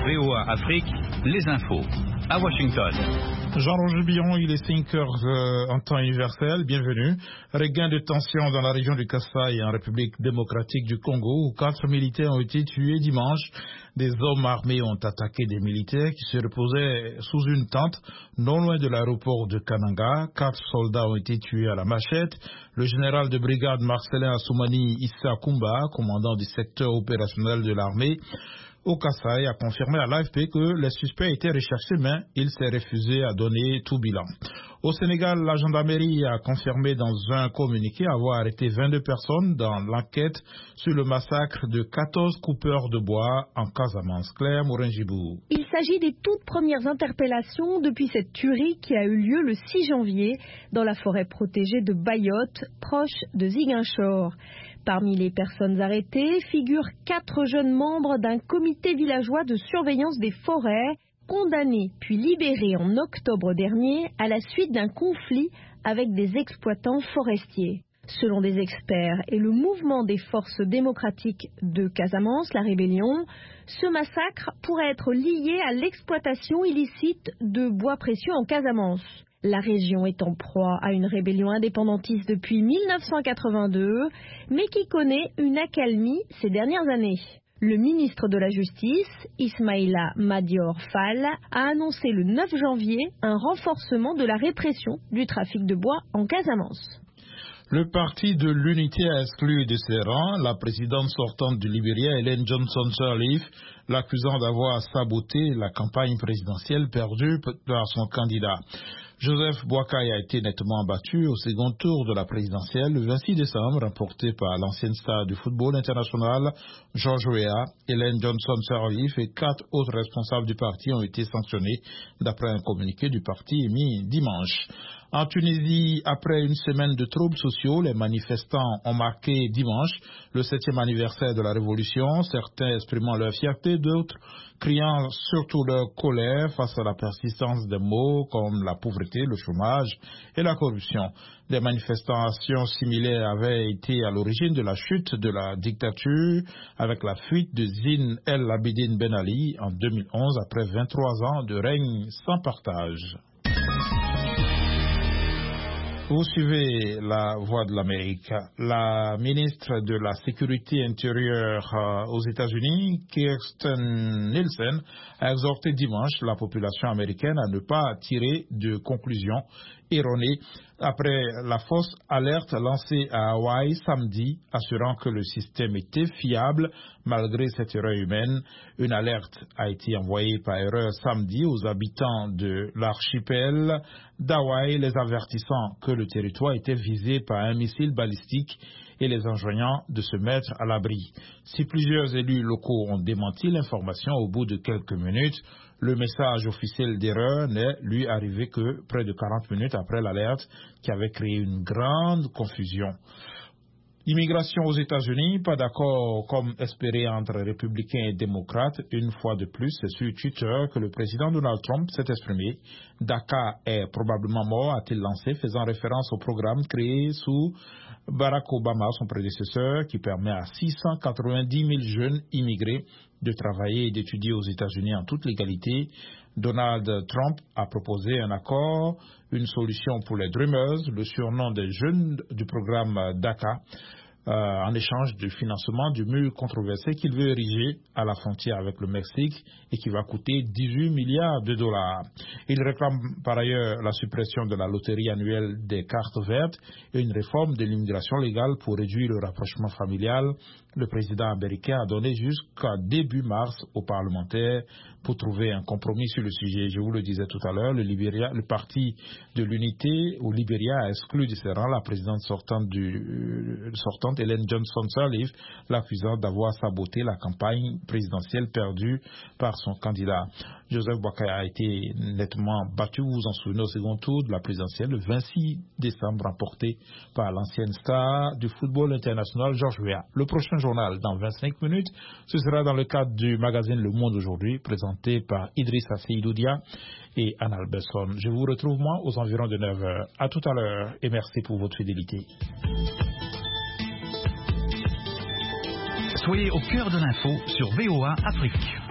VOA Afrique, les infos. À Washington. Jean-Roger Billon, il est 5 heures en temps universel. Bienvenue. Regain de tension dans la région du Kasaï en République démocratique du Congo où 4 militaires ont été tués dimanche. Des hommes armés ont attaqué des militaires qui se reposaient sous une tente non loin de l'aéroport de Kananga. 4 soldats ont été tués à la machette. Le général de brigade Marcelin Assoumani Issa Koumba, commandant du secteur opérationnel de l'armée au Kasaï, a confirmé à l'AFP que les suspects étaient recherchés, mais il s'est refusé à donner tout bilan. Au Sénégal, la gendarmerie a confirmé dans un communiqué avoir arrêté 22 personnes dans l'enquête sur le massacre de 14 coupeurs de bois en Casamance. Claire Morin-Gibou. Il s'agit des toutes premières interpellations depuis cette tuerie qui a eu lieu le 6 janvier dans la forêt protégée de Bayotte, proche de Ziguinchor. Parmi les personnes arrêtées figurent 4 jeunes membres d'un comité villageois de surveillance des forêts, condamnés puis libérés en octobre dernier à la suite d'un conflit avec des exploitants forestiers. Selon des experts et le mouvement des forces démocratiques de Casamance, la rébellion, ce massacre pourrait être lié à l'exploitation illicite de bois précieux en Casamance. La région est en proie à une rébellion indépendantiste depuis 1982, mais qui connaît une accalmie ces dernières années. Le ministre de la Justice, Ismaïla Madior Fall, a annoncé le 9 janvier un renforcement de la répression du trafic de bois en Casamance. Le parti de l'unité a exclu de ses rangs la présidente sortante du Libéria, Ellen Johnson Sirleaf, l'accusant d'avoir saboté la campagne présidentielle perdue par son candidat. Joseph Boakai a été nettement battu au second tour de la présidentielle le 26 décembre, remporté par l'ancienne star du football international, George Weah. Ellen Johnson Sirleaf et 4 autres responsables du parti ont été sanctionnés, d'après un communiqué du parti émis dimanche. En Tunisie, après une semaine de troubles sociaux, les manifestants ont marqué dimanche le 7e anniversaire de la Révolution, certains exprimant leur fierté, d'autres criant surtout leur colère face à la persistance des maux comme la pauvreté, le chômage et la corruption. Des manifestations similaires avaient été à l'origine de la chute de la dictature avec la fuite de Zine El Abidine Ben Ali en 2011 après 23 ans de règne sans partage. Vous suivez la Voix de l'Amérique. La ministre de la Sécurité intérieure aux États-Unis, Kirstjen Nielsen, a exhorté dimanche la population américaine à ne pas tirer de conclusions erronées après la fausse alerte lancée à Hawaï samedi, assurant que le système était fiable malgré cette erreur humaine. Une alerte a été envoyée par erreur samedi aux habitants de l'archipel d'Hawaï, les avertissant que le territoire était visé par un missile balistique et les enjoignant de se mettre à l'abri. Si plusieurs élus locaux ont démenti l'information au bout de quelques minutes, le message officiel d'erreur n'est, lui, arrivé que près de 40 minutes après l'alerte qui avait créé une grande confusion. Immigration aux États-Unis, pas d'accord comme espéré entre républicains et démocrates. Une fois de plus, c'est sur Twitter que le président Donald Trump s'est exprimé. DACA est probablement mort, a-t-il lancé, faisant référence au programme créé sous Barack Obama, son prédécesseur, qui permet à 690 000 jeunes immigrés de travailler et d'étudier aux États-Unis en toute légalité. Donald Trump a proposé un accord, une solution pour les Dreamers, le surnom des jeunes du programme DACA, en échange du financement du mur controversé qu'il veut ériger à la frontière avec le Mexique et qui va coûter 18 milliards de dollars. Il réclame par ailleurs la suppression de la loterie annuelle des cartes vertes et une réforme de l'immigration légale pour réduire le rapprochement familial. Le président américain a donné jusqu'à début mars aux parlementaires pour trouver un compromis sur le sujet. Je vous le disais tout à l'heure, le parti de l'unité au Libéria a exclu de ses rangs la présidente sortante Ellen Johnson Sirleaf, l'accusant d'avoir saboté la campagne présidentielle perdue par son candidat. Joseph Boakai a été nettement battu, vous vous en souvenez, au second tour de la présidentielle le 26 décembre, remporté par l'ancienne star du football international George Weah. Le prochain journal, dans 25 minutes, ce sera dans le cadre du magazine Le Monde aujourd'hui, présenté par Idrissa Seydoudia et Anne Alberson. Je vous retrouve, moi, aux environs de 9h. À tout à l'heure et merci pour votre fidélité. Soyez au cœur de l'info sur VOA Afrique.